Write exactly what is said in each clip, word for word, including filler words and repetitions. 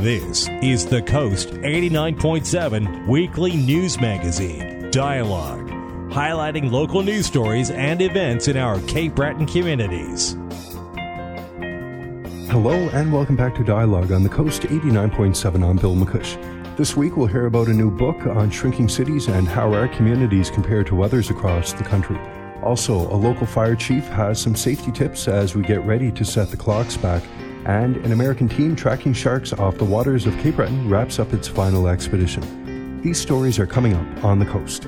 This is the Coast eighty-nine point seven Weekly News Magazine, Dialogue, highlighting local news stories and events in our Cape Breton communities. Hello and welcome back to Dialogue on the Coast eighty-nine point seven. I'm Bill McCush. This week we'll hear about a new book on shrinking cities and how our communities compare to others across the country. Also, a local fire chief has some safety tips as we get ready to set the clocks back. And an American team tracking sharks off the waters of Cape Breton wraps up its final expedition. These stories are coming up on the Coast.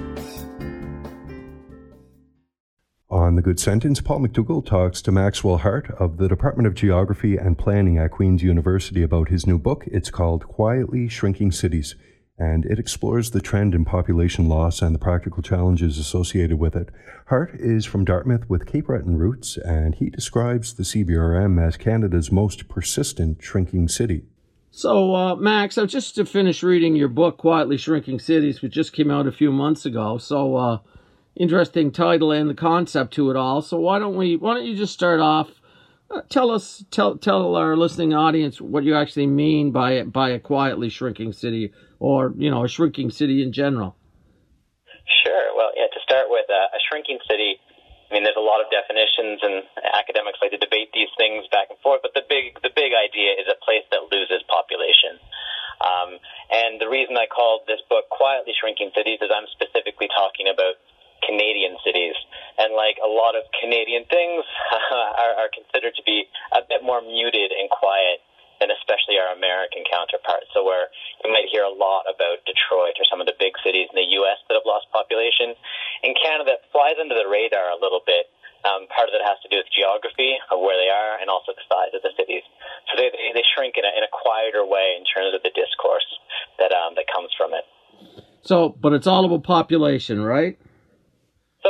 On The Good Sentence, Paul McDougall talks to Maxwell Hart of the Department of Geography and Planning at Queen's University about his new book. It's called Quietly Shrinking Cities, and it explores the trend in population loss and the practical challenges associated with it. Hart is from Dartmouth with Cape Breton roots, and he describes the C B R M as Canada's most persistent shrinking city. So, uh, Max, I've just to finish reading your book, Quietly Shrinking Cities, which just came out a few months ago. So, uh, interesting title and the concept to it all. So, why don't we? Why don't you just start off? Uh, tell us, tell tell our listening audience what you actually mean by it, by a quietly shrinking city, or you know, a shrinking city in general. Sure. Well, yeah. To start with, uh, a shrinking city. I mean, there's a lot of definitions, and academics like to debate these things back and forth. But the big the big idea is a place that loses population. Um, and the reason I called this book Quietly Shrinking Cities is I'm specifically talking about Canadian cities. And like a lot of Canadian things are, are considered to be a bit more muted and quiet than especially our American counterparts. So where you might hear a lot about Detroit or some of the big cities in the U S that have lost population, in Canada it flies under the radar a little bit. Um, part of it has to do with geography of where they are and also the size of the cities. So they, they, they shrink in a, in a quieter way in terms of the discourse that um, that comes from it. So, but it's all about population, right? So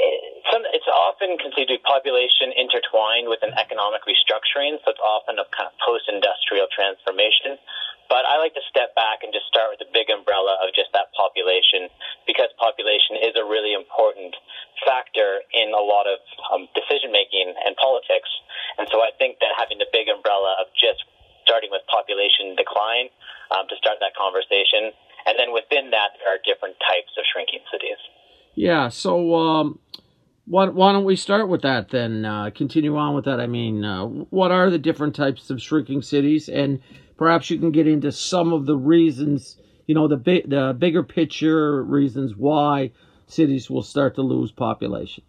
it's often considered population intertwined with an economic restructuring, so it's often a kind of post-industrial transformation. But I like to step back and just start with the big umbrella of just that population, because population is a really important factor in a lot of um, decision-making and politics. And so I think that having the big umbrella of just starting with population decline um, to start that conversation, and then within that there are different types of shrinking cities. Yeah, so um, why, why don't we start with that then? Uh, continue on with that. I mean, uh, what are the different types of shrinking cities? And perhaps you can get into some of the reasons, you know, the, bi- the bigger picture reasons why cities will start to lose population.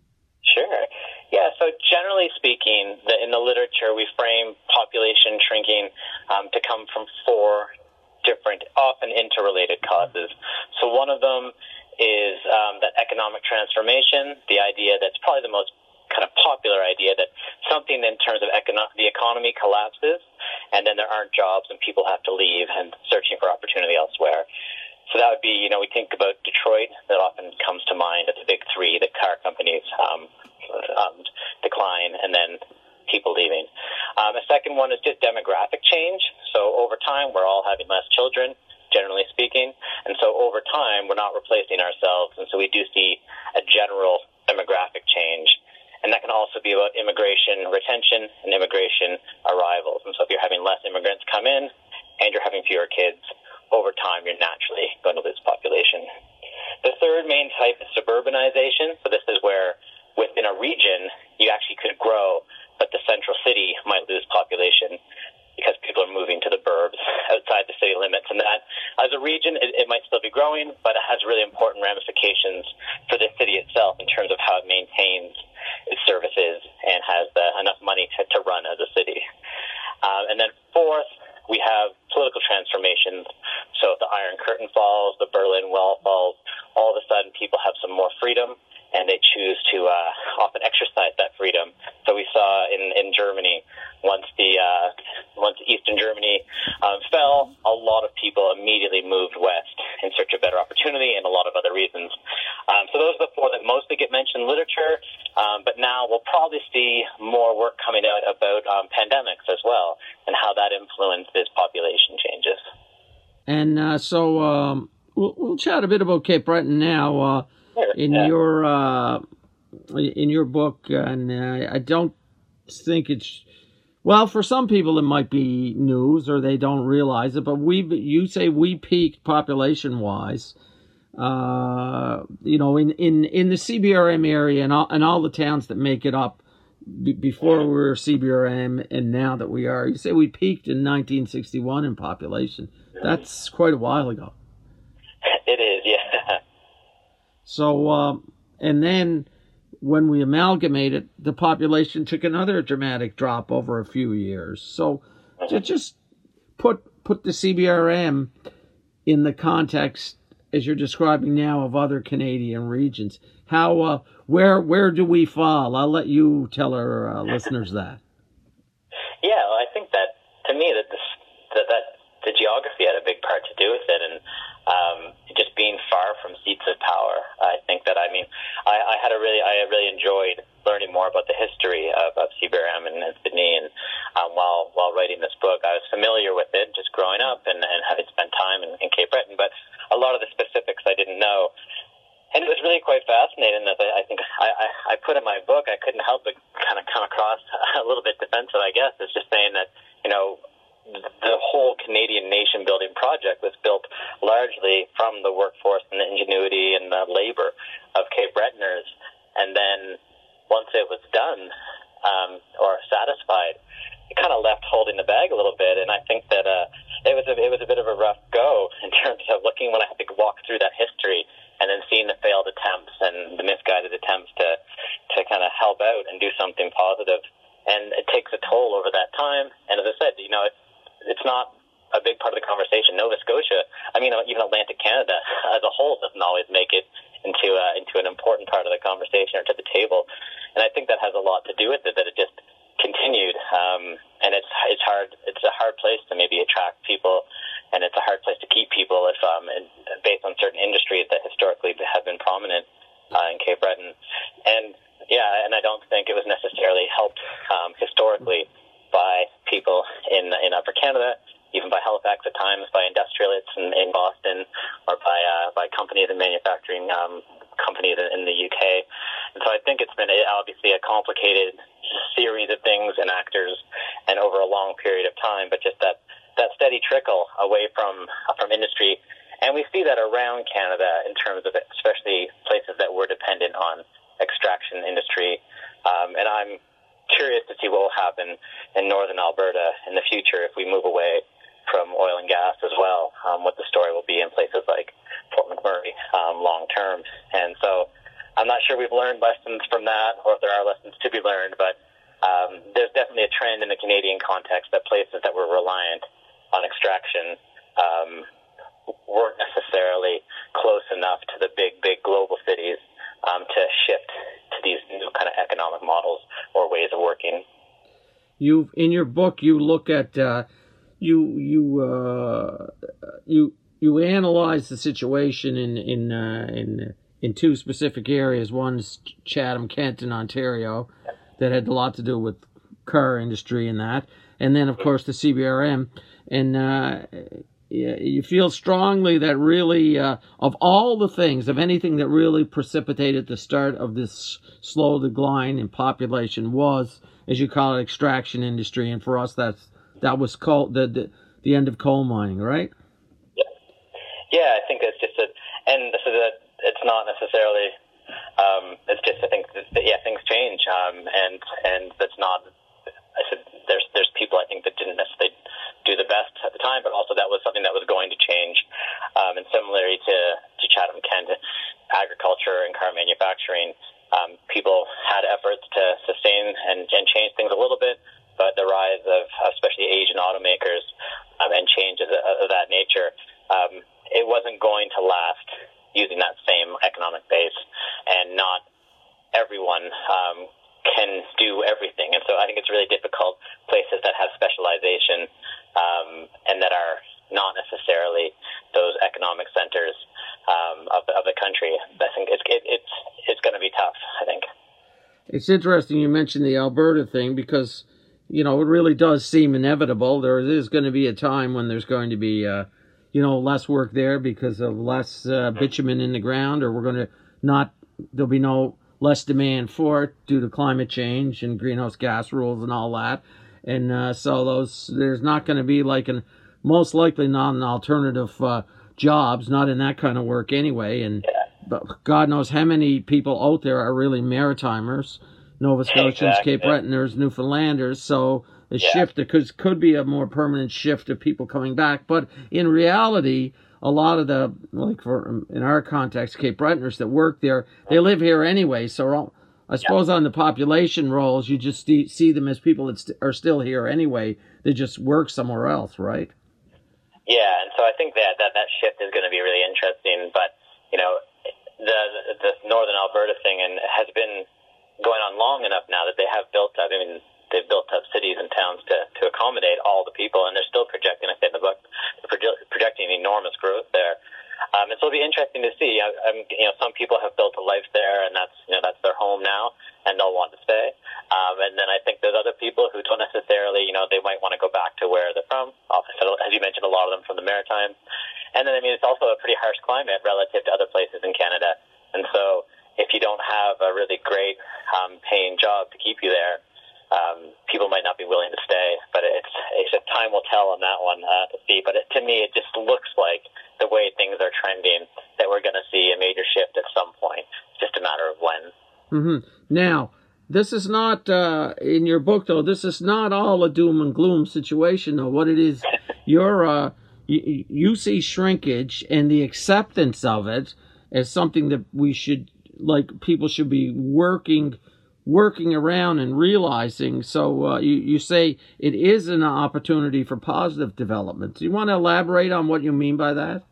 Sure. Yeah, so generally speaking, the, in the literature, we frame population shrinking um, to come from four different, often interrelated causes. So one of them is um, that economic transformation, the idea that's probably the most kind of popular idea that something in terms of econo- the economy collapses, and then there aren't jobs and people have to leave and searching for opportunity elsewhere. So that would be, you know, we think about Detroit, that often comes to mind at the big three, the car companies um, um, decline, and then people leaving. Um, a second one is just demographic change. So over time, we're all having less children, generally speaking. And so over time, we're not replacing ourselves. And so we do see a general demographic change. And that can also be about immigration retention and immigration arrivals. And so if you're having less immigrants come in and you're having fewer kids, over time, you're naturally going to lose population. The third main type is suburbanization. So this is where within a region, you actually could grow, but the central city might lose population because people are moving to the burbs outside the city limits. And that, as a region, it, it might still be growing, but it has really important ramifications for the city itself in terms of how it maintains its services and has the, enough money to, to run as a city. Um, and then fourth, we have political transformations. So if the Iron Curtain falls, the Berlin Wall falls, all of a sudden people have some more freedom, and they choose to uh, often exercise that freedom. So we saw in, in Germany, once the uh, once Eastern Germany um, fell, a lot of people immediately moved west in search of better opportunity and a lot of other reasons. Um, so those are the four that mostly get mentioned in literature, um, but now we'll probably see more work coming out about um, pandemics as well and how that influences population changes. And uh, so um, we'll, we'll chat a bit about Cape Breton now. Uh, in yeah. your uh, in your book, and uh, I don't think it's Well, for some people it might be news or they don't realize it, but we you say we peaked population wise. Uh, you know, in, in, in the C B R M area and all, and all the towns that make it up b- before we were C B R M and now that we are, you say we peaked in nineteen sixty-one in population. That's quite a while ago. It is, yeah. So, uh, and then when we amalgamated, the population took another dramatic drop over a few years. So to just put, put the C B R M in the context as you're describing now of other Canadian regions. How, uh, where, where do we fall? I'll let you tell our uh, listeners that. Yeah, well, I think that to me that this, that that the geography had a big part to do with it, and um, just being far from seats of power. I think that I mean I, I had a really I really enjoyed learning more about the history of, of C B R M and, and Sydney, and um, while while writing this book, I was familiar with it just growing up and, and having spent time in, in Cape Breton, but a lot of the specifics I didn't know. And it was really quite fascinating that I think I, I, I put in my book, I couldn't help but kind of come across a little bit defensive, I guess. It's just saying that, you know, the whole Canadian nation-building project was built largely from the workforce and the ingenuity and the labor of Cape Bretoners. And then once it was done um, or satisfied, it kind of left holding the bag a little bit. And I think that uh, it was a, it was a bit of a rough go in terms of looking when I had to walk through that history and then seeing the failed attempts and the misguided attempts to, to kind of help out and do something positive. And it takes a toll over that time. And as I said, you know, it's, it's not a big part of the conversation. Nova Scotia, I mean, even Atlantic Canada as a whole doesn't always make it into uh, into an important part of the conversation or to the table. And I think that has a lot to do with it, that it just continued. Um, and it's it's hard. It's a hard place to maybe attract people, and it's a hard place to keep people if um, and based on certain industries that historically have been prominent uh, in Cape Breton. And yeah, and I don't think it was necessarily helped um, historically by people in in Upper Canada, even by Halifax at times, by industrialists in, in Boston, or by uh, by companies and manufacturing um, companies in the U K. And so I think it's been a, obviously a complicated series of things and actors, and over a long period of time. But just that, that steady trickle away from from industry, and we see that around Canada in terms of especially places that were dependent on extraction industry. Um, and I'm curious to see what will happen in northern Alberta in the future if we move away from oil and gas as well, um, what the story will be in places like Fort McMurray um, long term. And so I'm not sure we've learned lessons from that or if there are lessons to be learned, but um, there's definitely a trend in the Canadian context that places that were reliant on extraction um, weren't necessarily close enough to the big, big global cities um, to shift to these new kind of economic models or ways of working. You, in your book, you look at uh, you you uh, you you analyze the situation in in uh, in in two specific areas. One's Chatham, Kent, and Ontario, that had a lot to do with car industry and that, and then of course the C B R M. And uh, you feel strongly that really, uh, of all the things, of anything that really precipitated the start of this slow decline in population was, as you call it, extraction industry. And for us, that's that was coal, the, the the end of coal mining, right? Yeah, yeah. I think it's just a, and so that it's not necessarily. Um, it's just I think that, yeah, things change, um, and and that's not. I said there's there's people I think that didn't necessarily do the best at the time, but also that was something that was going to change. Um, and similarly to, to Chatham, Kent, agriculture and car manufacturing, um, people had efforts to sustain and, and change things a little bit, but the rise of especially Asian automakers um, and changes of, of that nature, um, it wasn't going to last using that same economic base, and not everyone um, can do everything. And so I think it's really difficult. Places that have specialization um, and that are not necessarily those economic centers um, of, the, of the country, I think it's it, it's it's going to be tough, I think. It's interesting you mentioned the Alberta thing, because you know it really does seem inevitable. There is going to be a time when there's going to be uh, you know less work there because of less uh, bitumen in the ground, or we're going to not there'll be no less demand for it due to climate change and greenhouse gas rules and all that. and uh, so those there's not going to be like an most likely not an alternative uh, jobs, not in that kind of work anyway. And yeah. but God knows how many people out there are really Maritimers, Nova Scotians, Exactly. Cape Bretoners, Newfoundlanders. So a Yeah. shift, there could, could be a more permanent shift of people coming back. But in reality, a lot of the, like for in our context, Cape Bretoners that work there, they live here anyway. So I suppose on the population rolls, you just see see them as people that st- are still here anyway. They just work somewhere else, right? Yeah, and so I think that that, that shift is going to be really interesting. But, you know, the, the Northern Alberta thing and has been going on long enough now that they have built up, I mean, they've built up cities and towns to, to accommodate all the people, and they're still projecting, I say in the book, they're projecting enormous growth there. Um, and so it'll be interesting to see. I, I'm, you know, some people have built a life there, and that's you know that's their home now, and they'll want to stay. Um, and then I think there's other people who don't necessarily, you know, they might want to go back to where they're from. As you mentioned, a lot of them from the Maritimes. And then I mean, it's also a pretty harsh climate relative to other places in Canada. And so if you don't have a really great um, paying job to keep you there, Um, people might not be willing to stay, but it's, it's just time will tell on that one uh, to see. But it, to me, it just looks like the way things are trending that we're going to see a major shift at some point. It's just a matter of when. Mm-hmm. Now, this is not, uh, in your book, though, this is not all a doom and gloom situation, though. What it is, you're, uh, you, you see shrinkage and the acceptance of it as something that we should, like, people should be working working around and realizing. So uh, you, you say it is an opportunity for positive development. Do you want to elaborate on what you mean by that?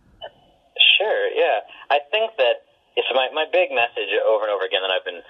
Sure, yeah. I think that it's my, my big message over and over again that I've been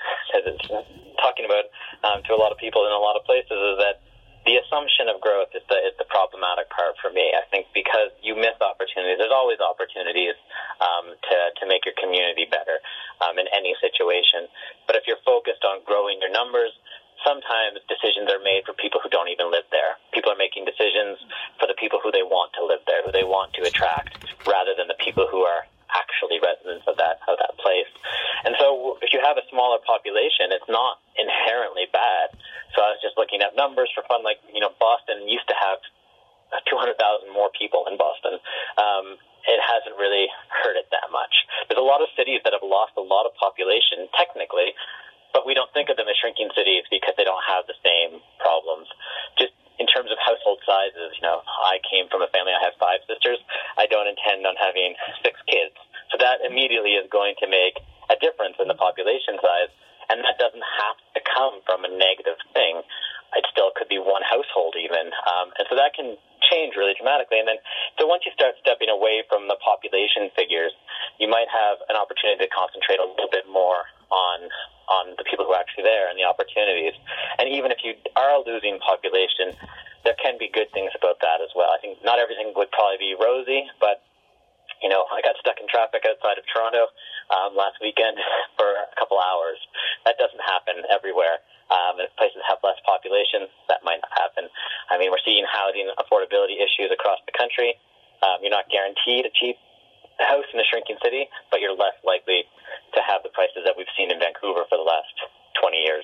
talking about um, to a lot of people in a lot of places is that the assumption of growth is the, is the problematic part for me. I think because you miss opportunities. There's always opportunities um, to, to make your community better um, in any situation. But if you're focused on growing your numbers, sometimes decisions are made for people who don't even live there. People are making decisions for the people who they want to live there, who they want to attract, rather than the people who are actually residents of that of that place. And so if you have a smaller population, it's not inherently bad. So I was just looking at numbers for fun, like, you know, Boston used to have two hundred thousand more people in Boston. Um, it hasn't really hurt it that much. There's a lot of cities that have lost a lot of population, technically, but we don't think of them as shrinking cities because they don't have the same problems. Just in terms of household sizes, you know, I came from a family, I have five sisters. I don't intend on having six kids. So that immediately is going to make a difference in the population size. And that doesn't have to come from a negative thing. It still could be one household even. Um, and so that can change really dramatically. And then, so once you start stepping away from the population figures, you might have an opportunity to concentrate a little bit more on on the people who are actually there and the opportunities. And even if you are losing population, there can be good things about that as well. I think not everything would probably be rosy, but you know, I got stuck in traffic outside of Toronto um, last weekend for a couple hours. That doesn't happen everywhere. Um, if places have less population, that might not happen. I mean, we're seeing housing affordability issues across the country. Um, you're not guaranteed a cheap house in a shrinking city, but you're less likely to have the prices that we've seen in Vancouver for the last twenty years.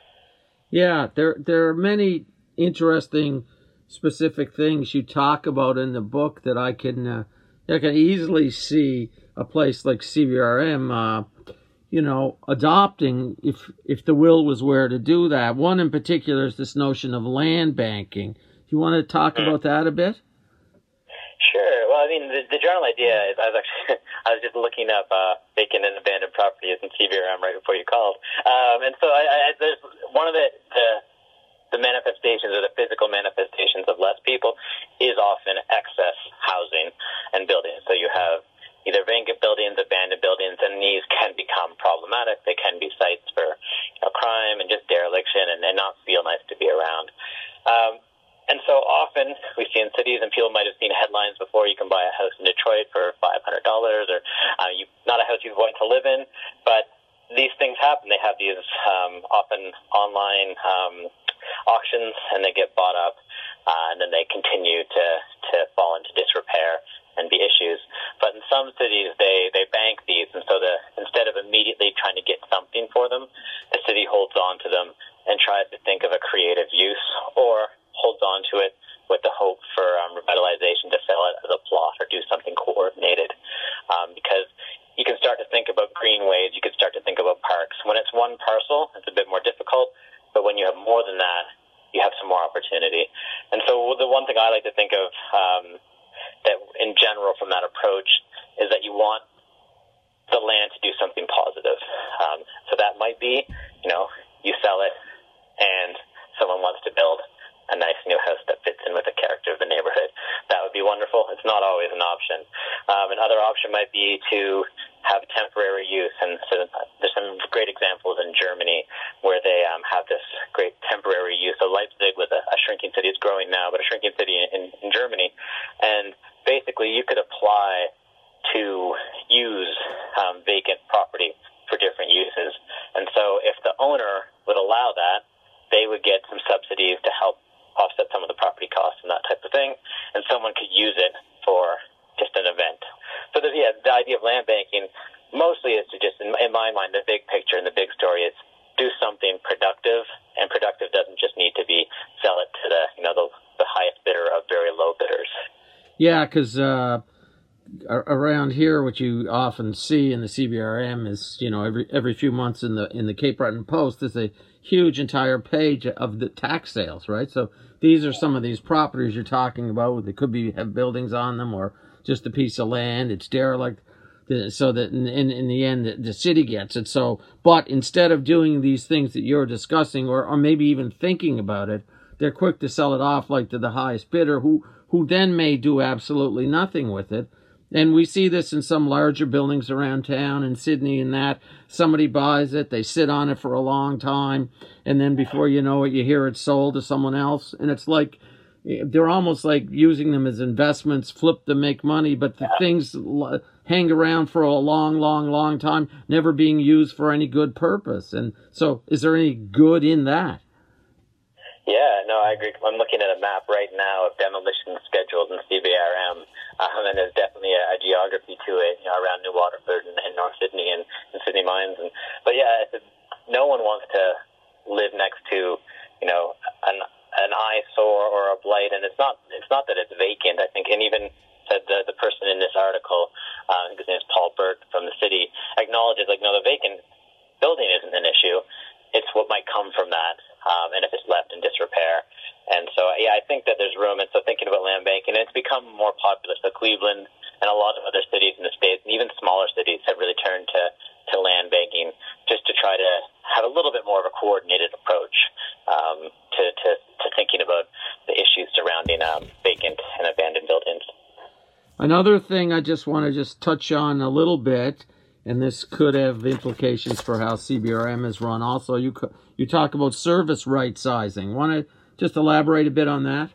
Yeah, there there are many interesting specific things you talk about in the book that I can uh, I can easily see a place like C V R M, uh, you know, adopting if if the will was where to do that. One in particular is this notion of land banking. Do you want to talk mm. about that a bit? Sure. Well, I mean, the, the general idea is I was actually I was just looking up uh, vacant and abandoned properties in C V R M right before you called, um, and so I, I, there's one of the, the the manifestations or the physical manifestations of less people is often excess housing and buildings. So you have either vacant buildings, abandoned buildings, and these can become problematic. They can be sites for you know, crime and just dereliction and, and not feel nice to be around. Um, and so often we see in cities, and people might have seen headlines before, you can buy a house in Detroit for five hundred dollars, or uh, you, not a house you want to live in, but these things happen. They have these um, often online um, auctions, and they get bought up, uh, and then they continue to, to fall into disrepair and be issues. But in some cities, they, they bank these, and so the, instead of immediately trying to get something for them, the city holds on to them and tries to think of a creative use, or holds onto it with the hope for um, revitalization to sell it as a plot or do something coordinated. Um, because you can start to think about greenways, you can start to think about parks. When it's one parcel, it's a bit more difficult, but when you have more than that, you have some more opportunity. And so the one thing I like to think of um, that in general from that approach is that you want the land to do something positive. Um, so that might be, you know, you sell it and someone wants to build a nice new house that fits in with the character of the neighborhood. That would be wonderful. It's not always an option. Um, another option might be to have temporary use. And so there's some great examples in Germany where they um, have this great temporary use. So Leipzig was a, a shrinking city. It's growing now, but a shrinking city in, in Germany. And basically you could apply to use um, vacant property for different uses. And so if the owner would allow that, they would get some subsidies to help offset some of the property costs and that type of thing, and someone could use it for just an event. So the, yeah, the idea of land banking mostly is to just, in, in my mind, the big picture and the big story is do something productive, and productive doesn't just need to be sell it to the, you know, the, the highest bidder of very low bidders. Yeah, because uh, around here, what you often see in the C B R M is, you know, every every few months in the in the Cape Breton Post, there's a huge entire page of the tax sales, right? So these are some of these properties you're talking about. They could be have buildings on them or just a piece of land. It's derelict, so that in, in, in the end, the, the city gets it. So, but instead of doing these things that you're discussing or, or maybe even thinking about it, they're quick to sell it off like to the highest bidder who, who then may do absolutely nothing with it. And we see this in some larger buildings around town in Sydney and that. Somebody buys it, they sit on it for a long time, and then before you know it, you hear it's sold to someone else. And it's like, they're almost like using them as investments, flip to make money, but the things hang around for a long, long, long time, never being used for any good purpose. And so is there any good in that? Yeah, no, I agree. I'm looking at a map right now of demolition schedules in C B R M, um, and there's definitely a, a geography to it, you know, around New Waterford and, and North Sydney and, and Sydney Mines. And but yeah, it's, no one wants to live next to, you know, an an eyesore or a blight. And it's not it's not that it's vacant. I think, and even said the the person in this article, uh, I think his name is Paul Burt from the city, acknowledges like no, the vacant building isn't an issue. It's what might come from that, um, and if it's left in disrepair. And so, yeah, I think that there's room. And so thinking about land banking, it's become more popular. So Cleveland and a lot of other cities in the States, and even smaller cities, have really turned to, to land banking just to try to have a little bit more of a coordinated approach um, to, to, to thinking about the issues surrounding um, vacant and abandoned buildings. Another thing I just want to just touch on a little bit, and this could have implications for how C B R M is run. Also, you you talk about service right sizing. Want to just elaborate a bit on that?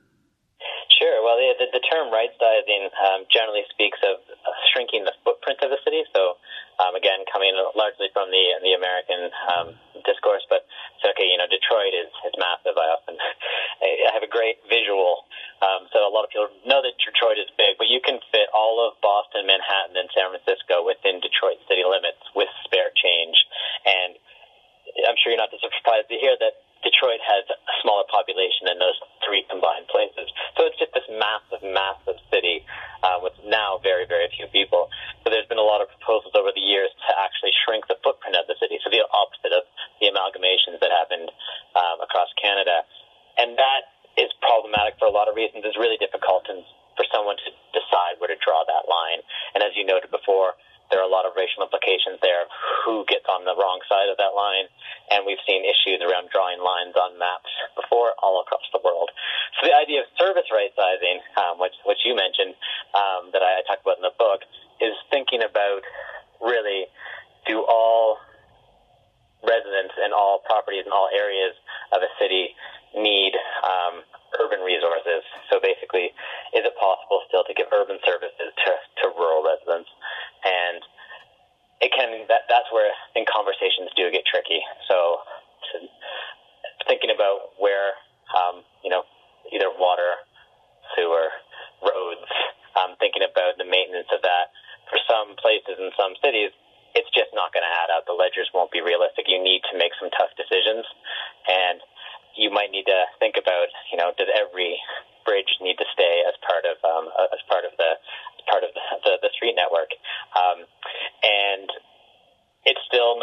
Sure. Well, the, the, the term right sizing um, generally speaks of uh, shrinking the footprint of the city. So, um, again, coming largely from the the American um, discourse, but so okay, you know, Detroit is, is massive. I often I have a great visual. Um, so a lot of people know that Detroit is big, but you can fit all of Boston, Manhattan, and San Francisco within Detroit city limits with spare change. And I'm sure you're not surprised to hear that Detroit has a smaller population than those three combined places. So it's just this massive, massive city uh, with now very, very few people. So there's been a lot of proposals over the years to actually shrink the footprint of the city, so the opposite of the amalgamations that happened um, across Canada. And that is problematic for a lot of reasons. It's really difficult and for someone to decide where to draw that line. And as you noted before, there are a lot of racial implications there of who gets on the wrong side of that line. And we've seen issues around drawing lines on maps before all across the world. So the idea of service right sizing, um, which, which you mentioned, um, that I, I talked about in the book, is thinking about really do all residents and all properties in all areas of a city need um, urban resources. So basically, is it possible still to give urban services to, to rural residents? And it can that that's where I think conversations do get tricky. So to, thinking about where um, you know either water, sewer, roads, um, thinking about the maintenance of that. For some places in some cities, it's just not going to add up. The ledgers won't be realistic. You need to make some tough decisions, and you might need to think about, you know, does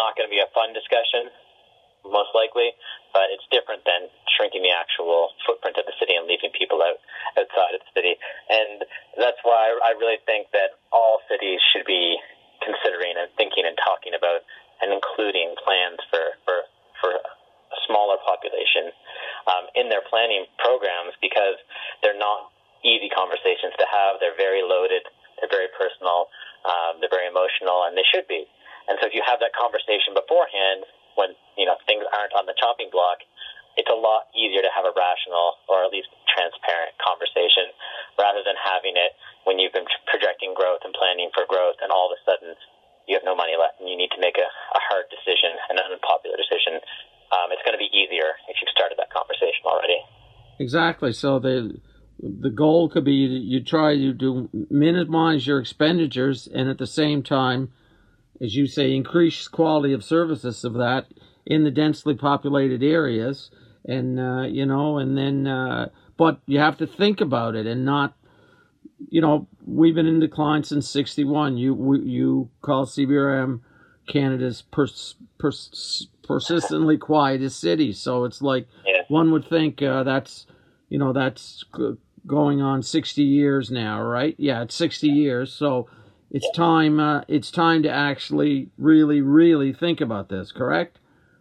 not going to be a fun discussion, most likely, but it's different than shrinking the actual footprint of the city and leaving people out outside of the city. And that's why I really think that all cities should be considering and thinking and talking about and including plans for, for, for a smaller population um, in their planning programs, because they're not easy conversations to have. They're very loaded. They're very personal. Um, they're very emotional, and they should be. And so if you have that conversation beforehand, when, you know, things aren't on the chopping block, it's a lot easier to have a rational or at least transparent conversation rather than having it when you've been projecting growth and planning for growth and all of a sudden you have no money left and you need to make a, a hard decision, an unpopular decision. Um, it's going to be easier if you've started that conversation already. Exactly. So the the goal could be you, you try to do minimize your expenditures and at the same time, as you say, increase quality of services of that in the densely populated areas. And, uh, you know, and then, uh, but you have to think about it and not, you know, we've been in decline since sixty-one. You we, you call C B R M Canada's pers, pers, persistently quietest city. So it's like yeah. one would think uh, that's, you know, that's going on sixty years now, right? Yeah, it's sixty years. So it's time. Uh, it's time to actually really, really think about this. Correct?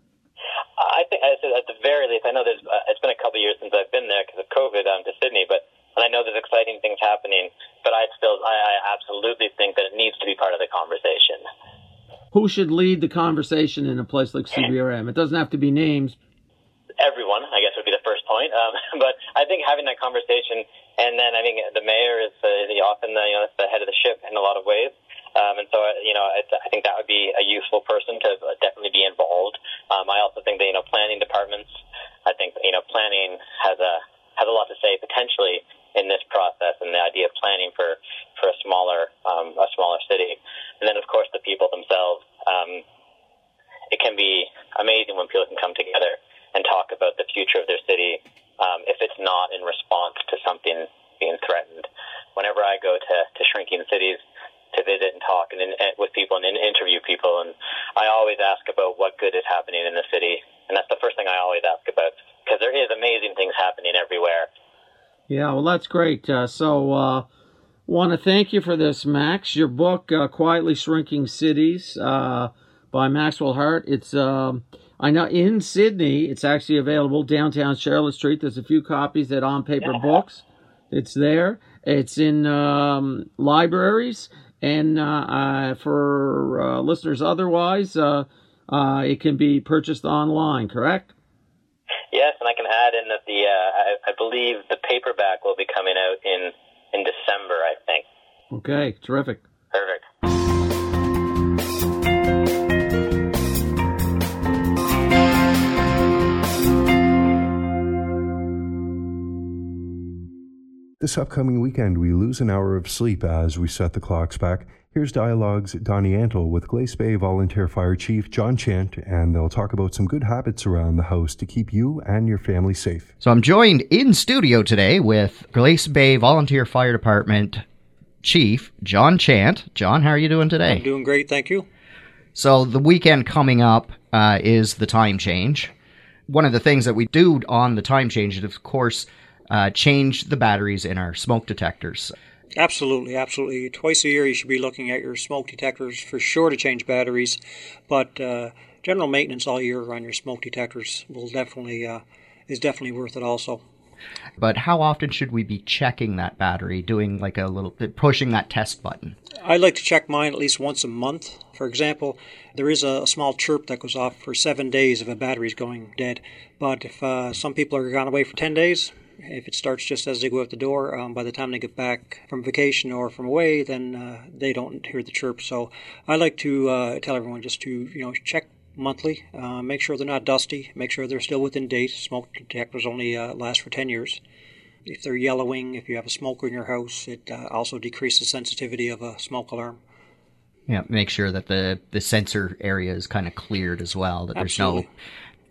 I think at the very least, I know there's. Uh, it's been a couple of years since I've been there because of COVID um, to Sydney, but and I know there's exciting things happening. But I still, I, I absolutely think that it needs to be part of the conversation. Who should lead the conversation in a place like C B R M? It doesn't have to be names. Everyone, I guess, would be the first point. Um, but I think having that conversation, and then I think the mayor is uh, often the, you know, the head of the ship in a lot of ways. Um, and so, you know, I, I think that would be a useful person to definitely be involved. Um, I also think that, you know, planning departments, I think, you know, planning has a has a lot to say potentially in this process and the idea of planning for, for a smaller um, a smaller city. And then, of course, the people themselves. Um, it can be amazing when people can come together and talk about the future of their city um, if it's not in response to something being threatened. Whenever I go to, to shrinking cities, to visit and talk and, and with people and interview people, and I always ask about what good is happening in the city, and that's the first thing I always ask about, because there is amazing things happening everywhere. Yeah, well, that's great. Uh, so I uh, want to thank you for this, Max. Your book, uh, Quietly Shrinking Cities, uh, by Maxwell Hart. It's um, I know in Sydney, it's actually available downtown Charlotte Street. There's a few copies at On Paper yeah. Books. It's there. It's in um, libraries. And uh, uh, for uh, listeners otherwise, uh, uh, it can be purchased online, correct? Yes, and I can add in that the uh, I, I believe the paperback will be coming out in, in December, I think. Okay, terrific. Perfect. This upcoming weekend, we lose an hour of sleep as we set the clocks back. Here's Dialogue's Donnie Antle with Glace Bay Volunteer Fire Chief John Chant, and they'll talk about some good habits around the house to keep you and your family safe. So I'm joined in studio today with Glace Bay Volunteer Fire Department Chief John Chant. John, how are you doing today? I'm doing great, thank you. So the weekend coming up uh, is the time change. One of the things that we do on the time change is, of course, Uh, change the batteries in our smoke detectors. Absolutely, absolutely. Twice a year you should be looking at your smoke detectors for sure to change batteries, but uh, general maintenance all year on your smoke detectors will definitely uh, is definitely worth it also. But how often should we be checking that battery, doing like a little, pushing that test button? I like to check mine at least once a month. For example, there is a small chirp that goes off for seven days if a battery's going dead, but if uh, some people are gone away for ten days, if it starts just as they go out the door, um, by the time they get back from vacation or from away, then uh, they don't hear the chirp. So I like to uh, tell everyone just to, you know, check monthly, uh, make sure they're not dusty, make sure they're still within date. Smoke detectors only uh, last for ten years. If they're yellowing, if you have a smoker in your house, it uh, also decreases the sensitivity of a smoke alarm. Yeah, make sure that the, the sensor area is kind of cleared as well, that Absolutely. There's no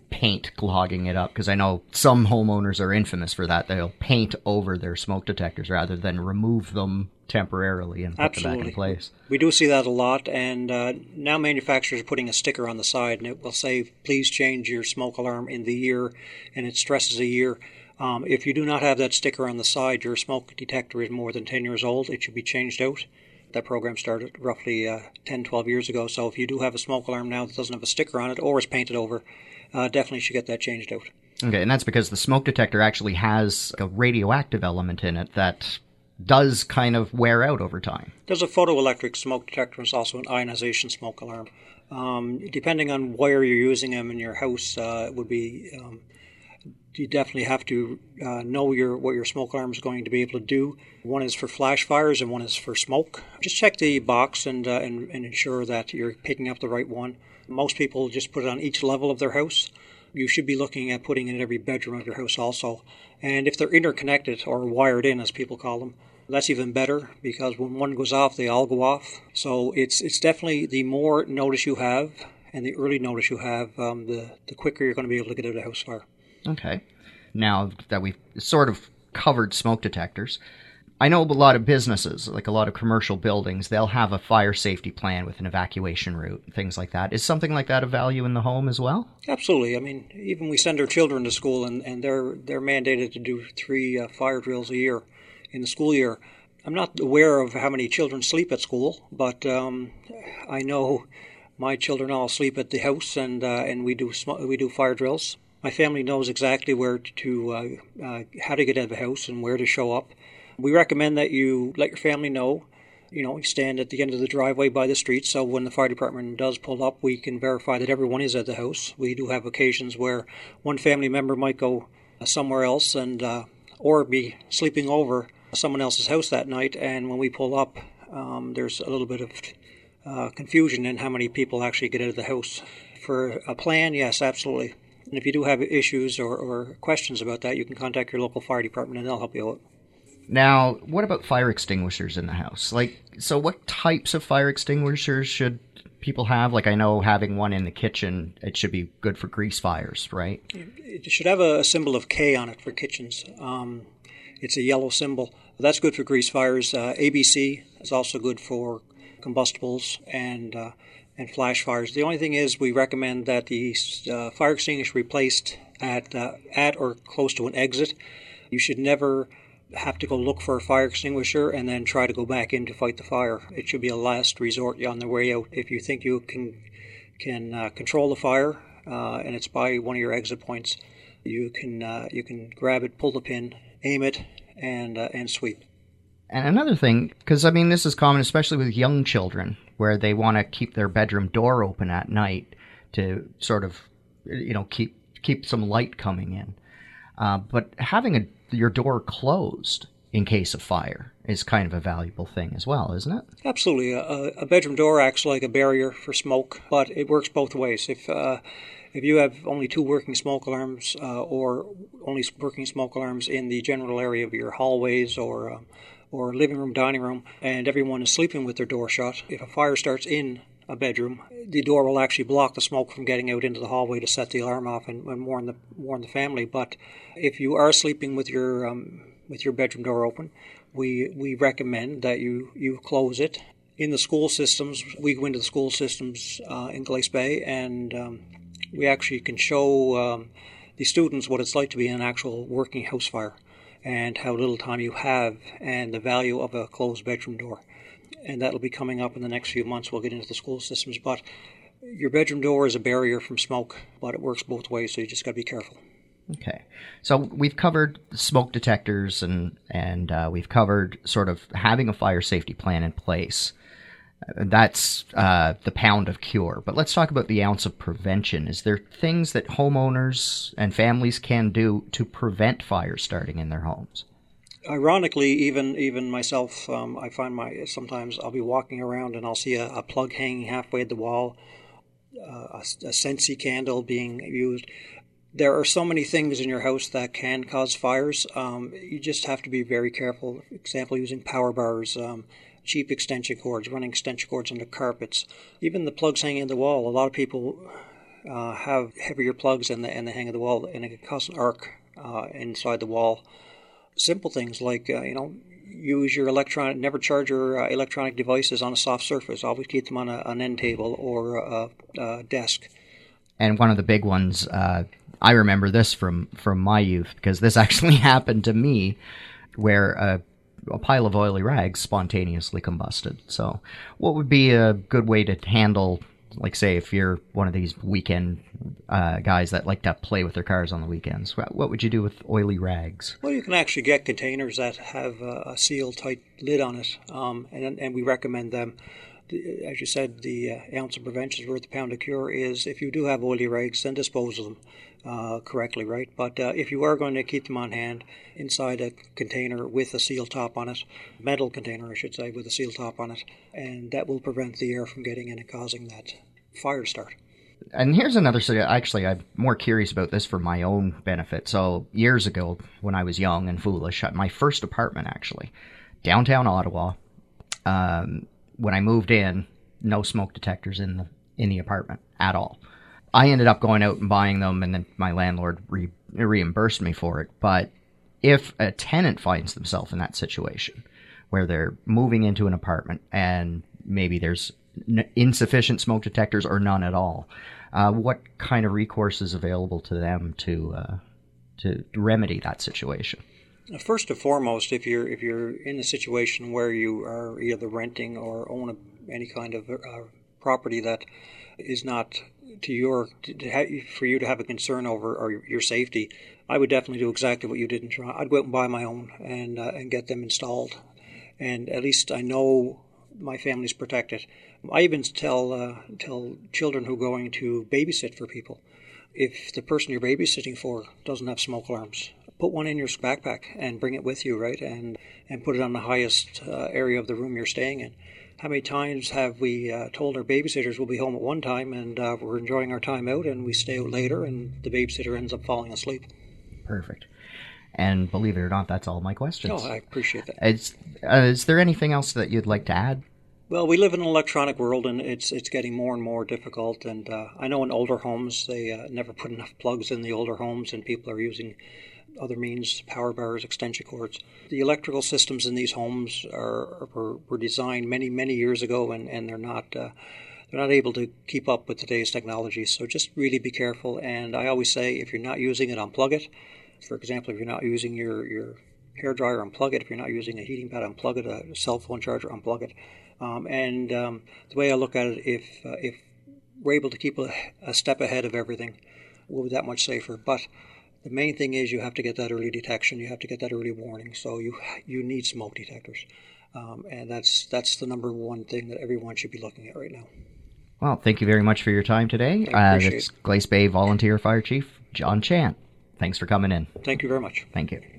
paint clogging it up, because I know some homeowners are infamous for that. They'll paint over their smoke detectors rather than remove them temporarily and put Absolutely. them back in place. We do see that a lot, and uh, now manufacturers are putting a sticker on the side, and it will say, please change your smoke alarm in the year, and it stresses a year. Um, if you do not have that sticker on the side, your smoke detector is more than ten years old, it should be changed out. That program started roughly uh, ten, twelve years ago, so if you do have a smoke alarm now that doesn't have a sticker on it or is painted over, uh, definitely should get that changed out. Okay, and that's because the smoke detector actually has a radioactive element in it that does kind of wear out over time. There's a photoelectric smoke detector. It's also an ionization smoke alarm. Um, depending on where you're using them in your house, uh, it would be... Um, you definitely have to uh, know your what your smoke alarm is going to be able to do. One is for flash fires and one is for smoke. Just check the box and, uh, and, and ensure that you're picking up the right one. Most people just put it on each level of their house. You should be looking at putting it in every bedroom of your house also. And if they're interconnected or wired in, as people call them, that's even better, because when one goes off, they all go off. So it's it's definitely the more notice you have and the early notice you have, um, the, the quicker you're going to be able to get out of a house fire. Okay. Now that we've sort of covered smoke detectors, I know a lot of businesses, like a lot of commercial buildings, they'll have a fire safety plan with an evacuation route, things like that. Is something like that of value in the home as well? Absolutely. I mean, even we send our children to school, and, and they're they're mandated to do three uh, fire drills a year in the school year. I'm not aware of how many children sleep at school, but um, I know my children all sleep at the house, and uh, and we do sm- we do fire drills. My family knows exactly where to, uh, uh, how to get out of the house and where to show up. We recommend that you let your family know, you know, stand at the end of the driveway by the street, so when the fire department does pull up, we can verify that everyone is at the house. We do have occasions where one family member might go somewhere else and uh, or be sleeping over someone else's house that night, and when we pull up, um, there's a little bit of uh, confusion in how many people actually get out of the house. For a plan, yes, absolutely. And if you do have issues or, or questions about that, you can contact your local fire department and they'll help you out. Now, what about fire extinguishers in the house? Like, so what types of fire extinguishers should people have? Like, I know having one in the kitchen, it should be good for grease fires, right? It should have a symbol of K on it for kitchens. Um, it's a yellow symbol. That's good for grease fires. Uh, A B C is also good for combustibles and uh, and flash fires. The only thing is we recommend that the uh, fire extinguisher be placed at, uh, at or close to an exit. You should never have to go look for a fire extinguisher and then try to go back in to fight the fire. It should be a last resort on the way out. If you think you can can uh, control the fire uh, and it's by one of your exit points, you can uh, you can grab it, pull the pin, aim it, and uh, and sweep. And another thing, because I mean this is common especially with young children, where they want to keep their bedroom door open at night to sort of, you know, keep keep some light coming in. Uh, but having a, your door closed in case of fire is kind of a valuable thing as well, isn't it? Absolutely. A, a bedroom door acts like a barrier for smoke, but it works both ways. If uh, if you have only two working smoke alarms uh, or only working smoke alarms in the general area of your hallways or uh, or living room, dining room, and everyone is sleeping with their door shut, if a fire starts in a bedroom, the door will actually block the smoke from getting out into the hallway to set the alarm off and, and warn the warn the family. But if you are sleeping with your um, with your bedroom door open, we we recommend that you, you close it. In the school systems, we go into the school systems uh, in Glace Bay, and um, we actually can show um, the students what it's like to be in an actual working house fire, and how little time you have, and the value of a closed bedroom door. And that'll be coming up in the next few months. We'll get into the school systems. But your bedroom door is a barrier from smoke, but it works both ways, so you just got to be careful. Okay. So we've covered smoke detectors, and, and uh, we've covered sort of having a fire safety plan in place. That's uh, the pound of cure. But let's talk about the ounce of prevention. Is there things that homeowners and families can do to prevent fires starting in their homes? Ironically, even even myself, um, I find my sometimes I'll be walking around and I'll see a, a plug hanging halfway at the wall, uh, a, a Sensi candle being used. There are so many things in your house that can cause fires. Um, you just have to be very careful. For example, using power bars, um, cheap extension cords, running extension cords under carpets, even the plugs hanging in the wall. A lot of people uh, have heavier plugs in the, in the hang of the wall, and it can cause an arc uh, inside the wall. Simple things like, uh, you know, use your electronic, never charge your uh, electronic devices on a soft surface. Always keep them on a, an end table or a, a desk. And one of the big ones, uh, I remember this from, from my youth, because this actually happened to me, where a, a pile of oily rags spontaneously combusted. So what would be a good way to handle, like, say, if you're one of these weekend uh, guys that like to play with their cars on the weekends, what would you do with oily rags? Well, you can actually get containers that have a seal-tight lid on it, um, and, and we recommend them. As you said, the uh, ounce of prevention is worth a pound of cure. Is if you do have oily rags, then dispose of them uh, correctly, right? But uh, if you are going to keep them on hand inside a container with a seal top on it, metal container, I should say, with a seal top on it, and that will prevent the air from getting in and causing that fire start. And here's another scenario. Actually, I'm more curious about this for my own benefit. So years ago, when I was young and foolish, my first apartment, actually, downtown Ottawa, um, when I moved in, no smoke detectors in the in the apartment at all. I ended up going out and buying them, and then my landlord re- reimbursed me for it. But if a tenant finds themselves in that situation, where they're moving into an apartment and maybe there's n- insufficient smoke detectors or none at all, uh, what kind of recourse is available to them to uh, to remedy that situation? First and foremost, if you're if you're in a situation where you are either renting or own a, any kind of uh, property that is not to your to have, for you to have a concern over or your safety, I would definitely do exactly what you did in Toronto. I'd go out and buy my own and uh, and get them installed, and at least I know my family's protected. I even tell uh, tell children who are going to babysit for people, if the person you're babysitting for doesn't have smoke alarms, put one in your backpack and bring it with you, right? And and put it on the highest uh, area of the room you're staying in. How many times have we uh, told our babysitters we'll be home at one time and uh, we're enjoying our time out, and we stay out later and the babysitter ends up falling asleep? Perfect. And believe it or not, that's all my questions. Oh, I appreciate that. Is, uh, is there anything else that you'd like to add? Well, we live in an electronic world, and it's it's getting more and more difficult. And uh, I know in older homes, they uh, never put enough plugs in the older homes, and people are using other means, power bars, extension cords. The electrical systems in these homes are were, were designed many, many years ago, and, and they're not uh, they're not able to keep up with today's technology. So just really be careful. And I always say, if you're not using it, unplug it. For example, if you're not using your, your hair dryer, unplug it. If you're not using a heating pad, unplug it. A cell phone charger, unplug it. Um, and um, the way I look at it, if uh, if we're able to keep a, a step ahead of everything, we'll be that much safer. But the main thing is you have to get that early detection. You have to get that early warning. So you you need smoke detectors, um, and that's that's the number one thing that everyone should be looking at right now. Well, thank you very much for your time today. I uh, That's Glace Bay Volunteer Fire Chief John Chant. Thanks for coming in. Thank you very much. Thank you.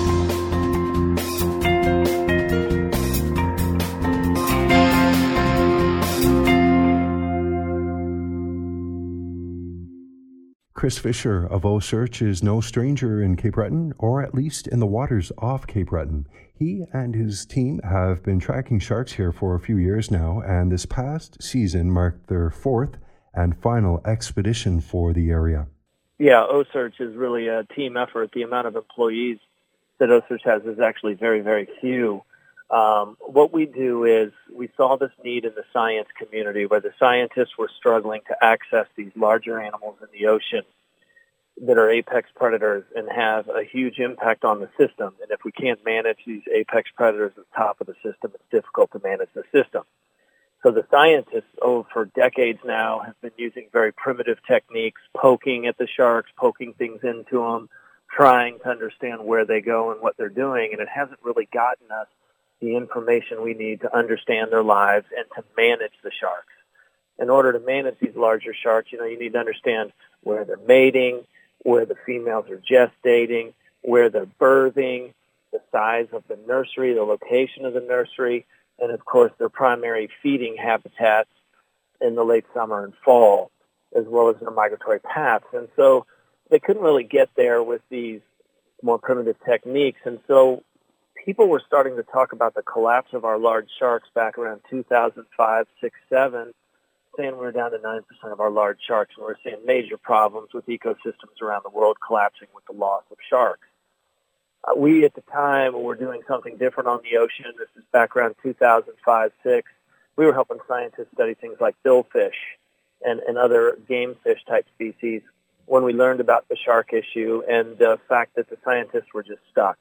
Chris Fisher of O-Search is no stranger in Cape Breton, or at least in the waters off Cape Breton. He and his team have been tracking sharks here for a few years now, and this past season marked their fourth and final expedition for the area. Yeah, O-Search is really a team effort. The amount of employees that O-Search has is actually very, very few. Um, what we do is we saw this need in the science community where the scientists were struggling to access these larger animals in the ocean that are apex predators and have a huge impact on the system. And if we can't manage these apex predators at the top of the system, it's difficult to manage the system. So the scientists, oh, for decades now, have been using very primitive techniques, poking at the sharks, poking things into them, trying to understand where they go and what they're doing. And it hasn't really gotten us the information we need to understand their lives and to manage the sharks. In order to manage these larger sharks, you know, you need to understand where they're mating, where the females are gestating, where they're birthing, the size of the nursery, the location of the nursery, and, of course, their primary feeding habitats in the late summer and fall, as well as their migratory paths. And so they couldn't really get there with these more primitive techniques. And so people were starting to talk about the collapse of our large sharks back around two thousand five, six, seven, saying we were down to nine percent of our large sharks, and we were seeing major problems with ecosystems around the world collapsing with the loss of sharks. Uh, we, at the time, were doing something different on the ocean. This is back around two thousand five, six. We were helping scientists study things like billfish and, and other game fish type species when we learned about the shark issue and the fact that the scientists were just stuck.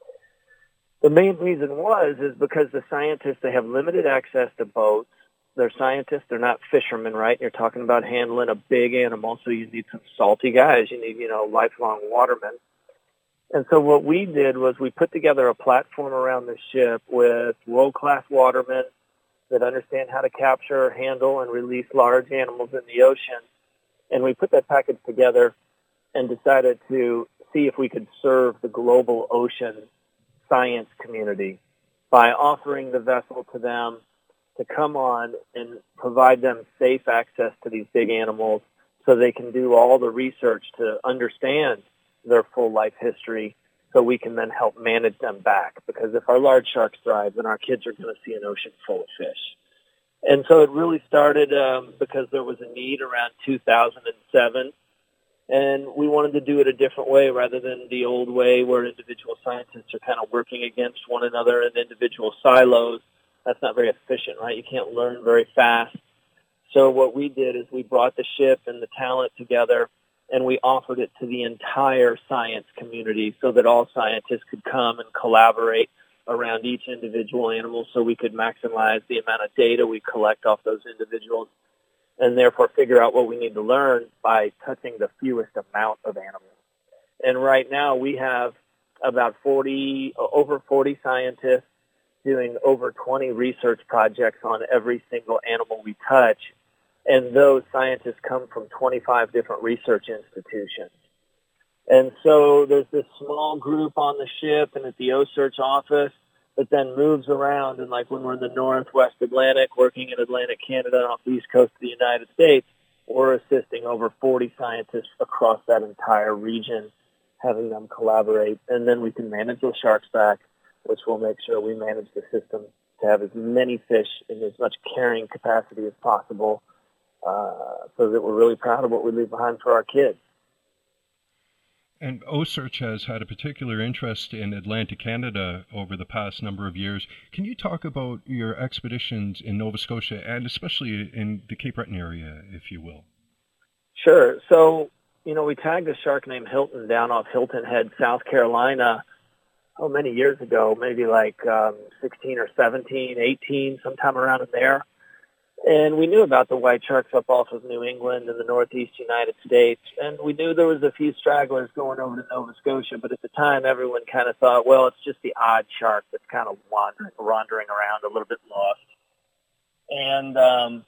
The main reason was is because the scientists, they have limited access to boats. They're scientists. They're not fishermen, right? You're talking about handling a big animal, so you need some salty guys. You need, you know, lifelong watermen. And so what we did was we put together a platform around the ship with world-class watermen that understand how to capture, handle, and release large animals in the ocean. And we put that package together and decided to see if we could serve the global ocean science community by offering the vessel to them to come on and provide them safe access to these big animals so they can do all the research to understand their full life history so we can then help manage them back. Because if our large sharks thrive, then our kids are going to see an ocean full of fish. And so it really started um, because there was a need around two thousand seven, and we wanted to do it a different way rather than the old way where individual scientists are kind of working against one another in individual silos. That's not very efficient, right? You can't learn very fast. So what we did is we brought the ship and the talent together, and we offered it to the entire science community so that all scientists could come and collaborate around each individual animal so we could maximize the amount of data we collect off those individuals and therefore figure out what we need to learn by touching the fewest amount of animals. And right now we have about forty, over forty scientists doing over twenty research projects on every single animal we touch. And those scientists come from twenty-five different research institutions. And so there's this small group on the ship and at the O-Search office that then moves around. And like when we're in the Northwest Atlantic, working in Atlantic Canada and off the East Coast of the United States, we're assisting over forty scientists across that entire region, having them collaborate. And then we can manage those sharks back, which will make sure we manage the system to have as many fish in as much carrying capacity as possible uh, so that we're really proud of what we leave behind for our kids. And O-Search has had a particular interest in Atlantic Canada over the past number of years. Can you talk about your expeditions in Nova Scotia and especially in the Cape Breton area, if you will? Sure. So, you know, we tagged a shark named Hilton down off Hilton Head, South Carolina, oh, many years ago, maybe like um, sixteen or seventeen, eighteen, sometime around in there. And we knew about the white sharks up off of New England and the Northeast United States, and we knew there was a few stragglers going over to Nova Scotia, but at the time everyone kind of thought, well, it's just the odd shark that's kind of wandering, wandering around a little bit lost. And um,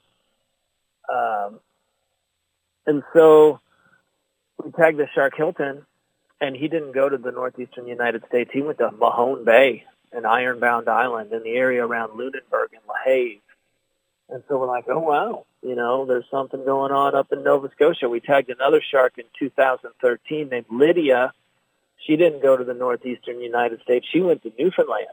um, and so we tagged the shark Hilton, and he didn't go to the northeastern United States. He went to Mahone Bay and Ironbound Island in the area around Lunenburg and LaHave. And so we're like, oh, wow, you know, there's something going on up in Nova Scotia. We tagged another shark in two thousand thirteen named Lydia. She didn't go to the northeastern United States. She went to Newfoundland.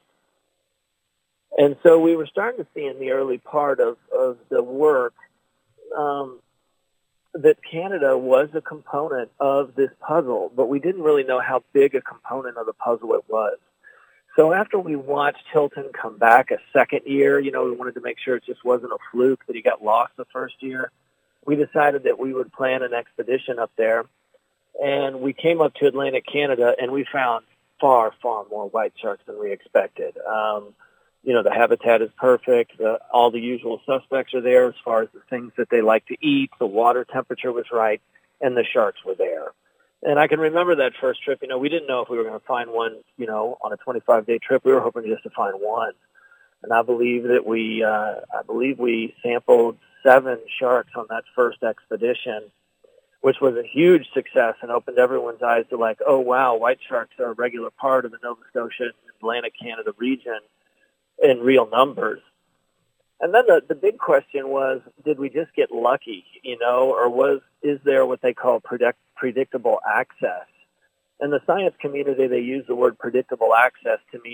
And so we were starting to see in the early part of, of the work um, that Canada was a component of this puzzle, but we didn't really know how big a component of the puzzle it was. So after we watched Hilton come back a second year, you know, we wanted to make sure it just wasn't a fluke that he got lost the first year. We decided that we would plan an expedition up there. And we came up to Atlantic Canada, and we found far, far more white sharks than we expected. Um, you know, the habitat is perfect. The, all the usual suspects are there as far as the things that they like to eat. The water temperature was right, and the sharks were there. And I can remember that first trip, you know, we didn't know if we were going to find one, you know, on a twenty-five day trip. We were hoping just to find one. And I believe that we, uh, I believe we sampled seven sharks on that first expedition, which was a huge success and opened everyone's eyes to like, oh, wow, white sharks are a regular part of the Nova Scotia and Atlantic Canada region in real numbers. And then the, the big question was, did we just get lucky, you know, or was is there what they call predict, predictable access? In the science community, they use the word predictable access to mean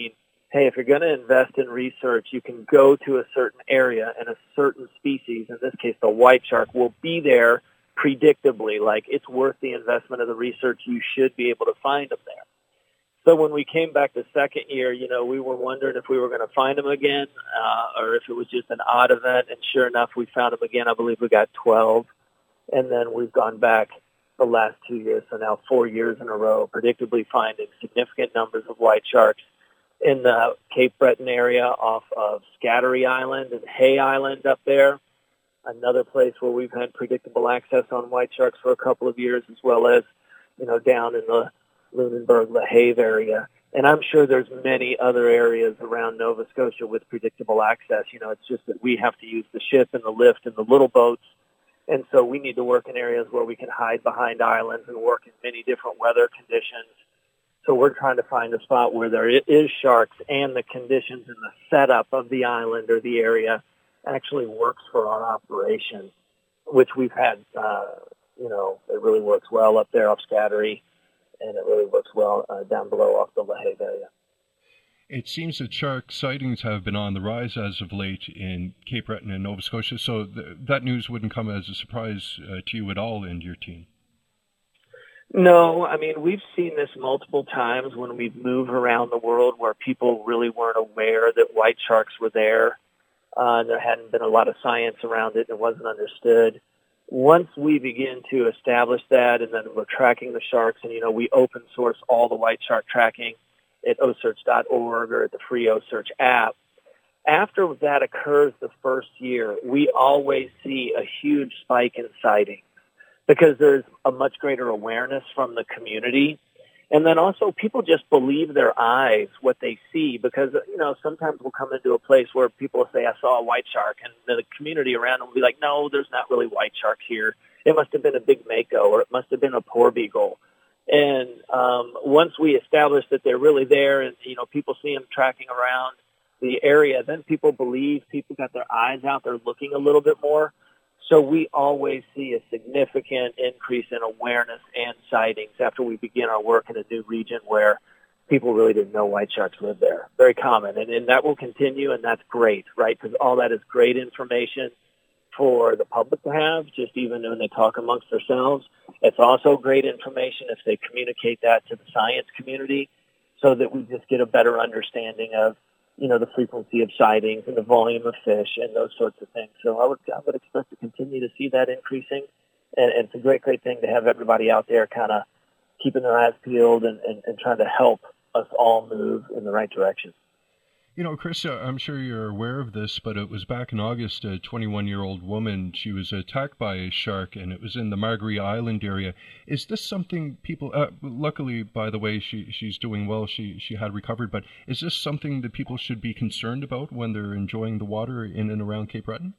hey, if you're going to invest in research, you can go to a certain area and a certain species, in this case the white shark, will be there predictably. Like, it's worth the investment of the research. You should be able to find them there. So when we came back the second year, you know, we were wondering if we were going to find them again uh, or if it was just an odd event. And sure enough, we found them again. I believe we got twelve. And then we've gone back the last two years, so now four years in a row, predictably finding significant numbers of white sharks in the Cape Breton area off of Scattery Island and Hay Island up there. Another place where we've had predictable access on white sharks for a couple of years, as well as, you know, down in the Lunenburg, La Have area. And I'm sure there's many other areas around Nova Scotia with predictable access. You know, it's just that we have to use the ship and the lift and the little boats. And so we need to work in areas where we can hide behind islands and work in many different weather conditions. So we're trying to find a spot where there is sharks and the conditions and the setup of the island or the area actually works for our operation, which we've had, uh, you know, it really works well up there off Scattery, and it really works well uh, down below off the La Have area. It seems that shark sightings have been on the rise as of late in Cape Breton and Nova Scotia, so th- that news wouldn't come as a surprise uh, to you at all and your team. No, I mean, we've seen this multiple times when we've moved around the world where people really weren't aware that white sharks were there. Uh, there hadn't been a lot of science around it and it wasn't understood. Once we begin to establish that, and then we're tracking the sharks, and, you know, we open source all the white shark tracking at o search dot org or at the free OCEARCH app. After that occurs the first year, we always see a huge spike in sightings because there's a much greater awareness from the community. And then also people just believe their eyes, what they see, because, you know, sometimes we'll come into a place where people will say, I saw a white shark, and the community around them will be like, no, there's not really white sharks here. It must have been a big mako, or it must have been a porbeagle. And um, once we establish that they're really there and, you know, people see them tracking around the area, then people believe, people got their eyes out, they're looking a little bit more. So we always see a significant increase in awareness and sightings after we begin our work in a new region where people really didn't know white sharks lived there. Very common. And, and that will continue, and that's great, right? Because all that is great information for the public to have, just even when they talk amongst themselves. It's also great information if they communicate that to the science community so that we just get a better understanding of, you know, the frequency of sightings and the volume of fish and those sorts of things. So I would I would expect to continue to see that increasing. And, and it's a great, great thing to have everybody out there kind of keeping their eyes peeled and, and, and trying to help us all move in the right direction. You know, Chris, I'm sure you're aware of this, but it was back in August, a twenty-one-year-old woman, she was attacked by a shark, and it was in the Margaree Island area. Is this something people, uh, luckily, by the way, she she's doing well, she, she had recovered, but is this something that people should be concerned about when they're enjoying the water in and around Cape Breton?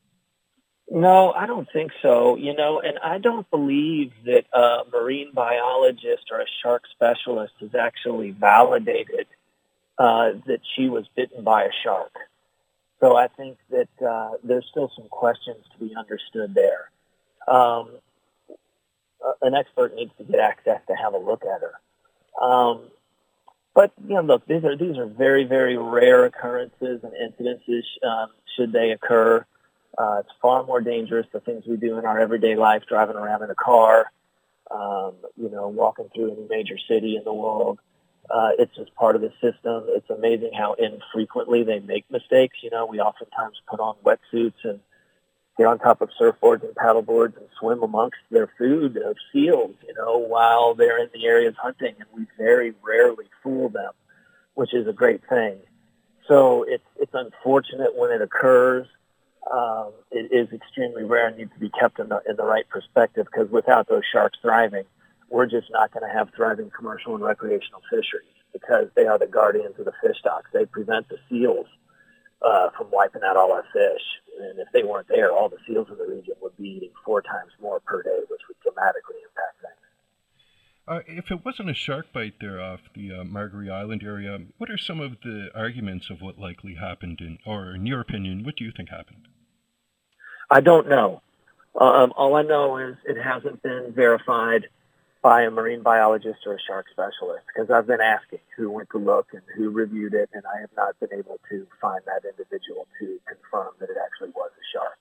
No, I don't think so. You know, and I don't believe that a marine biologist or a shark specialist has actually validated Uh, that she was bitten by a shark. So I think that uh, there's still some questions to be understood there. Um, uh, an expert needs to get access to have a look at her. Um, but, you know, look, these are, these are very, very rare occurrences and incidences um, should they occur. Uh, it's far more dangerous, the things we do in our everyday life, driving around in a car, um, you know, walking through any major city in the world. Uh, it's just part of the system. It's amazing how infrequently they make mistakes. You know, we oftentimes put on wetsuits and get on top of surfboards and paddleboards and swim amongst their food of seals, you know, while they're in the areas hunting, and we very rarely fool them, which is a great thing. So it's it's unfortunate when it occurs. Um, it is extremely rare and needs to be kept in the in the right perspective, because without those sharks thriving, we're just not going to have thriving commercial and recreational fisheries, because they are the guardians of the fish stocks. They prevent the seals uh, from wiping out all our fish. And if they weren't there, all the seals in the region would be eating four times more per day, which would dramatically impact things. Uh, if it wasn't a shark bite there off the uh, Margaree Island area, what are some of the arguments of what likely happened, in, or in your opinion, what do you think happened? I don't know. Um, all I know is it hasn't been verified. by a marine biologist or a shark specialist, because I've been asking who went to look and who reviewed it, and I have not been able to find that individual to confirm that it actually was a shark.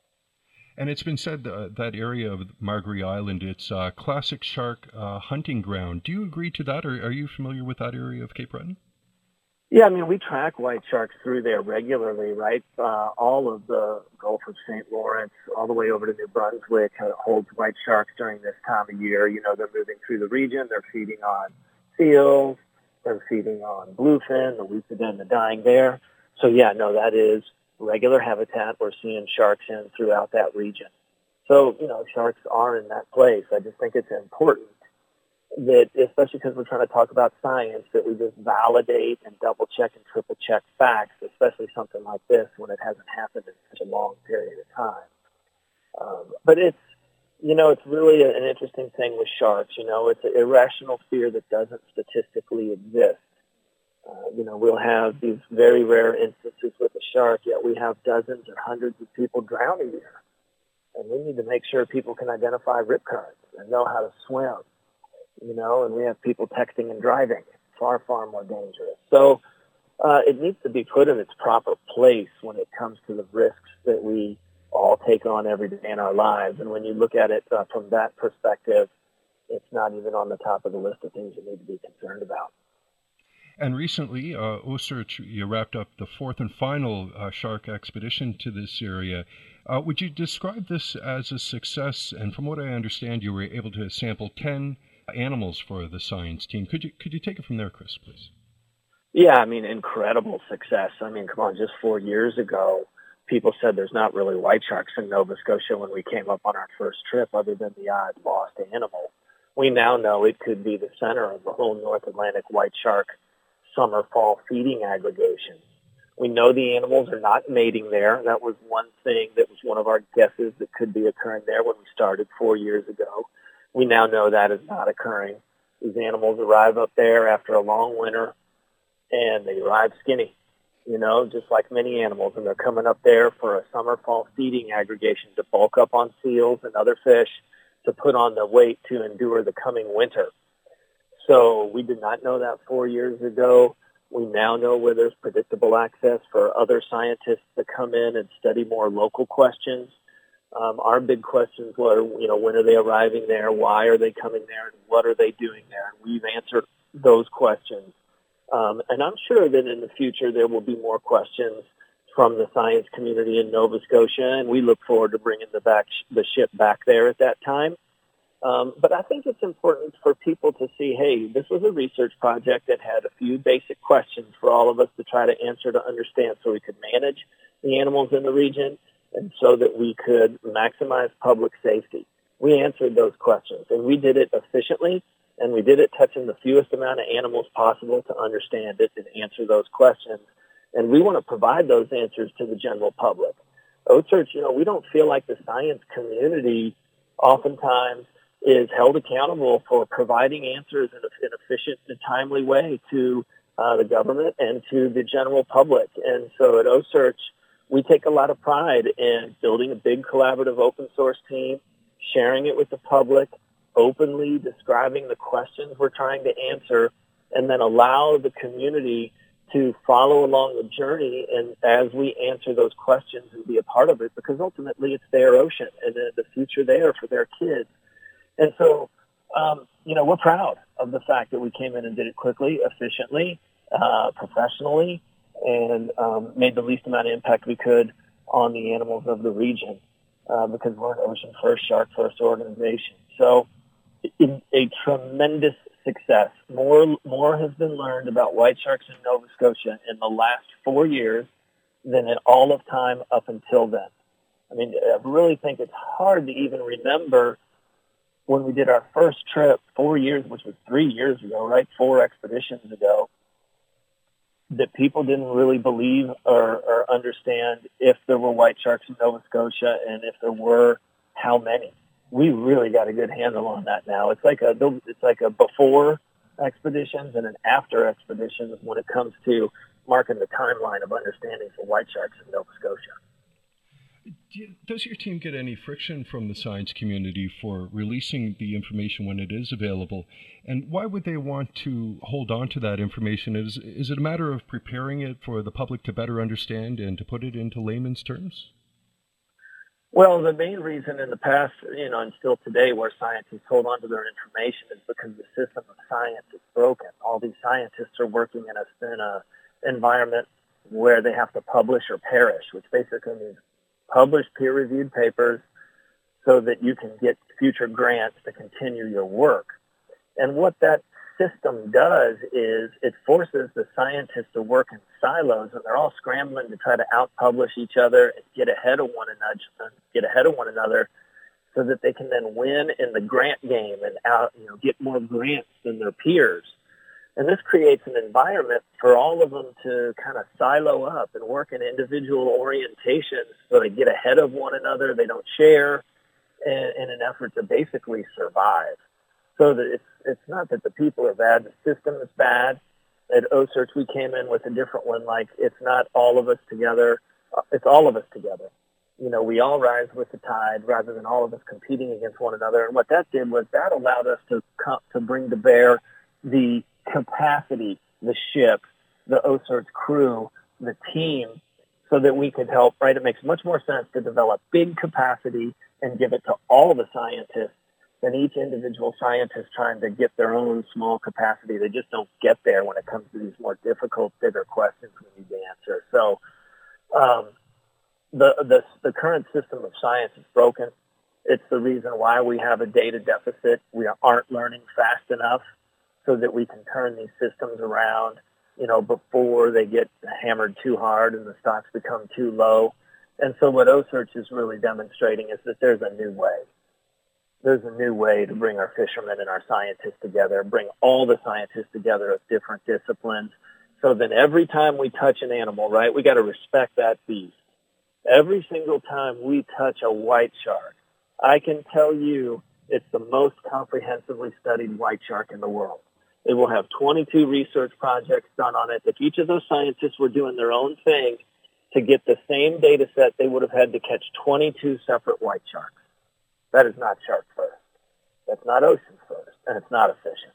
And it's been said uh, that area of Margaree Island, it's a classic shark uh, hunting ground. Do you agree to that, or are you familiar with that area of Cape Breton? Yeah, I mean, we track white sharks through there regularly, right? Uh, all of the Gulf of Saint Lawrence, all the way over to New Brunswick, uh, holds white sharks during this time of year. You know, they're moving through the region. They're feeding on seals. They're feeding on bluefin, the Weepadin, the dying bear. So, yeah, no, that is regular habitat we're seeing sharks in throughout that region. So, you know, sharks are in that place. I just think it's important that, especially because we're trying to talk about science, that we just validate and double check and triple check facts, especially something like this when it hasn't happened in such a long period of time. Um, but it's, you know, it's really an interesting thing with sharks. You know, it's an irrational fear that doesn't statistically exist. Uh, you know, we'll have these very rare instances with a shark, yet we have dozens or hundreds of people drown a year. And we need to make sure people can identify rip currents and know how to swim. You know, and we have people texting and driving. Far, far more dangerous. So uh, it needs to be put in its proper place when it comes to the risks that we all take on every day in our lives. And when you look at it uh, from that perspective, it's not even on the top of the list of things you need to be concerned about. And recently, uh, OCEARCH, you wrapped up the fourth and final uh, shark expedition to this area. Uh, would you describe this as a success? And from what I understand, you were able to sample ten animals for the science team. Could you could you take it from there, Chris, please? Yeah, I mean, incredible success. I mean, come on, just four years ago, people said there's not really white sharks in Nova Scotia when we came up on our first trip, other than the odd lost animal. We now know it could be the center of the whole North Atlantic white shark summer-fall feeding aggregation. We know the animals are not mating there. That was one thing that was one of our guesses that could be occurring there when we started four years ago. We now know that is not occurring. These animals arrive up there after a long winter, and they arrive skinny, you know, just like many animals. And they're coming up there for a summer-fall feeding aggregation to bulk up on seals and other fish to put on the weight to endure the coming winter. So we did not know that four years ago. We now know where there's predictable access for other scientists to come in and study more local questions. Um, our big questions were, you know, when are they arriving there? Why are they coming there? And what are they doing there? And we've answered those questions. Um, and I'm sure that in the future there will be more questions from the science community in Nova Scotia, and we look forward to bringing the, back, the ship back there at that time. Um, but I think it's important for people to see, hey, this was a research project that had a few basic questions for all of us to try to answer to understand so we could manage the animals in the region and so that we could maximize public safety. We answered those questions, and we did it efficiently, and we did it touching the fewest amount of animals possible to understand it and answer those questions. And we want to provide those answers to the general public. OCEARCH, you know, we don't feel like the science community oftentimes is held accountable for providing answers in an efficient and timely way to uh, the government and to the general public. And so at OCEARCH, we take a lot of pride in building a big collaborative open source team, sharing it with the public, openly describing the questions we're trying to answer, and then allow the community to follow along the journey and as we answer those questions and be a part of it, because ultimately it's their ocean and the future there for their kids. And so, um, you know, we're proud of the fact that we came in and did it quickly, efficiently, uh, professionally, and um, made the least amount of impact we could on the animals of the region uh, because we're an ocean first, shark first organization. So it, a tremendous success. More, more has been learned about white sharks in Nova Scotia in the last four years than in all of time up until then. I mean, I really think it's hard to even remember when we did our first trip four years, which was three years ago, right? Four expeditions ago, that people didn't really believe or, or understand if there were white sharks in Nova Scotia, and if there were, how many. We really got a good handle on that now. It's like a it's like a before expeditions and an after expeditions when it comes to marking the timeline of understanding for white sharks in Nova Scotia. Does your team get any friction from the science community for releasing the information when it is available? And why would they want to hold on to that information? Is, is it a matter of preparing it for the public to better understand and to put it into layman's terms? Well, the main reason in the past, you know, and still today, where scientists hold on to their information is because the system of science is broken. All these scientists are working in a, in a environment where they have to publish or perish, which basically means publish peer-reviewed papers so that you can get future grants to continue your work. And what that system does is it forces the scientists to work in silos, and they're all scrambling to try to out-publish each other and get ahead of one another, get ahead of one another, so that they can then win in the grant game and out, you know, get more grants than their peers. And this creates an environment for all of them to kind of silo up and work in individual orientations so they get ahead of one another, they don't share, in, in an effort to basically survive. So that it's it's not that the people are bad, the system is bad. At OCEARCH, we came in with a different one, like it's not all of us together, it's all of us together. You know, we all rise with the tide rather than all of us competing against one another. And what that did was that allowed us to come, to bring to bear the capacity, the ship, the OCEARCH crew, the team, so that we could help, right? It makes much more sense to develop big capacity and give it to all the scientists than each individual scientist trying to get their own small capacity. They just don't get there when it comes to these more difficult, bigger questions we need to answer. So um, the, the the current system of science is broken. It's the reason why we have a data deficit. We aren't learning fast enough so that we can turn these systems around, you know, before they get hammered too hard and the stocks become too low. And so what OCEARCH is really demonstrating is that there's a new way. There's a new way to bring our fishermen and our scientists together, bring all the scientists together of different disciplines, so that every time we touch an animal, right, we got to respect that beast. Every single time we touch a white shark, I can tell you it's the most comprehensively studied white shark in the world. It will have twenty-two research projects done on it. If each of those scientists were doing their own thing to get the same data set, they would have had to catch twenty-two separate white sharks. That is not shark first. That's not ocean first, and it's not efficient.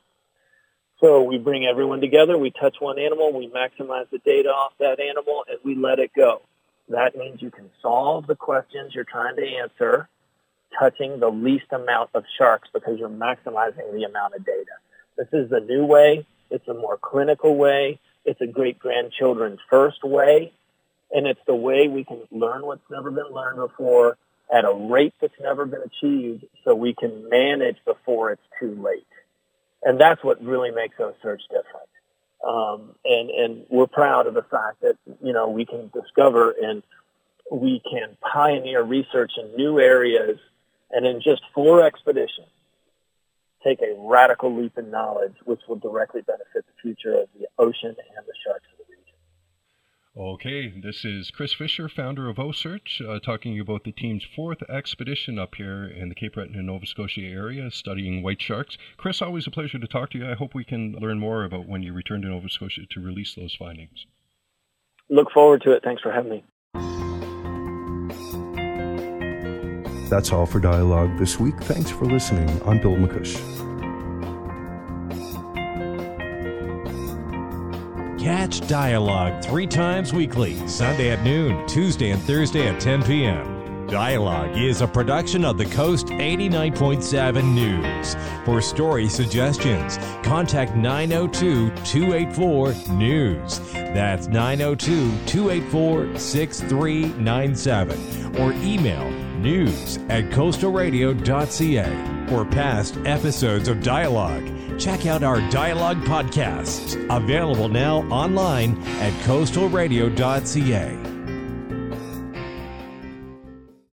So we bring everyone together, we touch one animal, we maximize the data off that animal, and we let it go. That means you can solve the questions you're trying to answer touching the least amount of sharks because you're maximizing the amount of data. This is the new way. It's a more clinical way. It's a great-grandchildren's first way, and it's the way we can learn what's never been learned before at a rate that's never been achieved so we can manage before it's too late. And that's what really makes OCEARCH different. Um, and, and we're proud of the fact that, you know, we can discover and we can pioneer research in new areas and in just four expeditions take a radical leap in knowledge which will directly benefit the future of the ocean and the sharks of the region. Okay, this is Chris Fisher, founder of OCEARCH, uh, talking about the team's fourth expedition up here in the Cape Breton and Nova Scotia area studying white sharks. Chris, always a pleasure to talk to you. I hope we can learn more about when you return to Nova Scotia to release those findings. Look forward to it. Thanks for having me. That's all for Dialogue this week. Thanks for listening. I'm Bill McCush. Catch Dialogue three times weekly, Sunday at noon, Tuesday and Thursday at ten p.m. Dialogue is a production of the Coast eighty-nine point seven News. For story suggestions, contact nine oh two, two eight four, news. That's nine oh two, two eight four, six three nine seven. Or email news at coastal radio dot c a. For past episodes of Dialogue, check out our Dialogue podcasts, available now online at coastal radio dot c a.